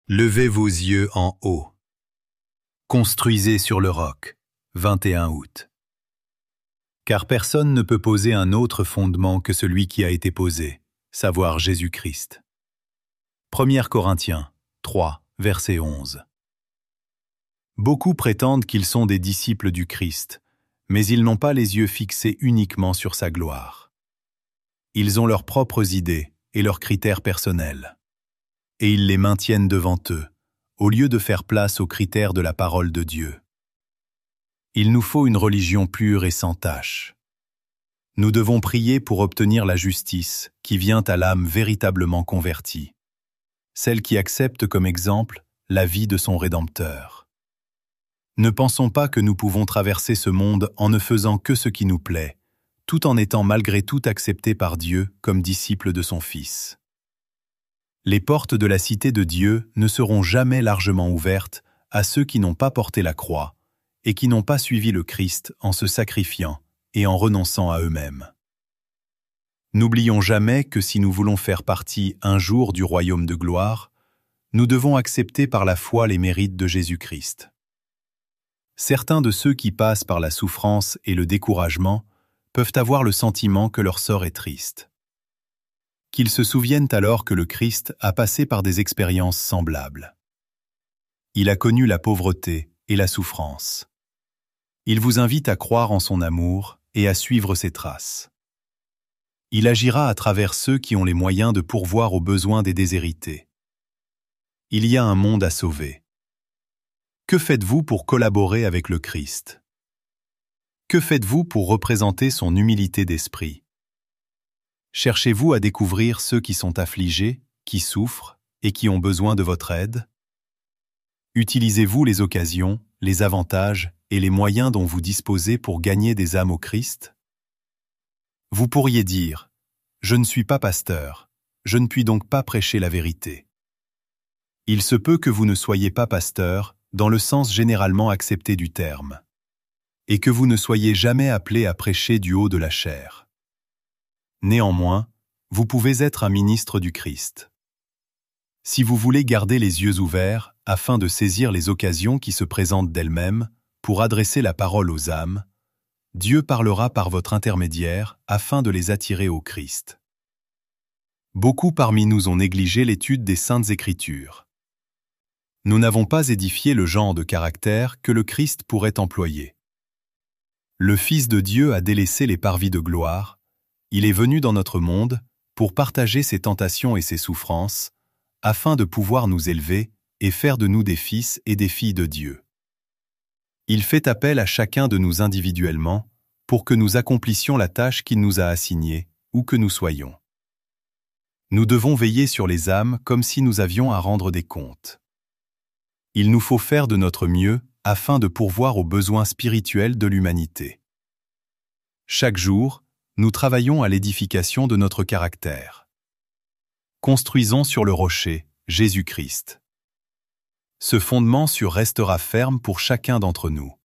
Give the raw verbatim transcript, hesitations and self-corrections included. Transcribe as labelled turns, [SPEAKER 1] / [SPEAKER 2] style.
[SPEAKER 1] Levez vos yeux en haut. Construisez sur le roc. vingt et un août. Car personne ne peut poser un autre fondement que celui qui a été posé, savoir Jésus-Christ. premier Corinthiens trois, verset onze. Beaucoup prétendent qu'ils sont des disciples du Christ, mais ils n'ont pas les yeux fixés uniquement sur sa gloire. Ils ont leurs propres idées et leurs critères personnels. Et ils les maintiennent devant eux, au lieu de faire place aux critères de la parole de Dieu. Il nous faut une religion pure et sans tache. Nous devons prier pour obtenir la justice qui vient à l'âme véritablement convertie, celle qui accepte comme exemple la vie de son Rédempteur. Ne pensons pas que nous pouvons traverser ce monde en ne faisant que ce qui nous plaît, tout en étant malgré tout acceptés par Dieu comme disciples de son Fils. Les portes de la cité de Dieu ne seront jamais largement ouvertes à ceux qui n'ont pas porté la croix et qui n'ont pas suivi le Christ en se sacrifiant et en renonçant à eux-mêmes. N'oublions jamais que si nous voulons faire partie un jour du royaume de gloire, nous devons accepter par la foi les mérites de Jésus-Christ. Certains de ceux qui passent par la souffrance et le découragement peuvent avoir le sentiment que leur sort est triste. Qu'ils se souviennent alors que le Christ a passé par des expériences semblables. Il a connu la pauvreté et la souffrance. Il vous invite à croire en son amour et à suivre ses traces. Il agira à travers ceux qui ont les moyens de pourvoir aux besoins des déshérités. Il y a un monde à sauver. Que faites-vous pour collaborer avec le Christ? Que faites-vous pour représenter son humilité d'esprit? Cherchez-vous à découvrir ceux qui sont affligés, qui souffrent et qui ont besoin de votre aide? Utilisez-vous les occasions, les avantages et les moyens dont vous disposez pour gagner des âmes au Christ? Vous pourriez dire « Je ne suis pas pasteur, je ne puis donc pas prêcher la vérité ». Il se peut que vous ne soyez pas pasteur dans le sens généralement accepté du terme, et que vous ne soyez jamais appelé à prêcher du haut de la chair. Néanmoins, vous pouvez être un ministre du Christ. Si vous voulez garder les yeux ouverts afin de saisir les occasions qui se présentent d'elles-mêmes pour adresser la parole aux âmes, Dieu parlera par votre intermédiaire afin de les attirer au Christ. Beaucoup parmi nous ont négligé l'étude des Saintes Écritures. Nous n'avons pas édifié le genre de caractère que le Christ pourrait employer. Le Fils de Dieu a délaissé les parvis de gloire. Il est venu dans notre monde pour partager ses tentations et ses souffrances, afin de pouvoir nous élever et faire de nous des fils et des filles de Dieu. Il fait appel à chacun de nous individuellement pour que nous accomplissions la tâche qu'il nous a assignée, où que nous soyons. Nous devons veiller sur les âmes comme si nous avions à rendre des comptes. Il nous faut faire de notre mieux afin de pourvoir aux besoins spirituels de l'humanité. Chaque jour, nous travaillons à l'édification de notre caractère. Construisons sur le rocher, Jésus-Christ. Ce fondement sûr restera ferme pour chacun d'entre nous.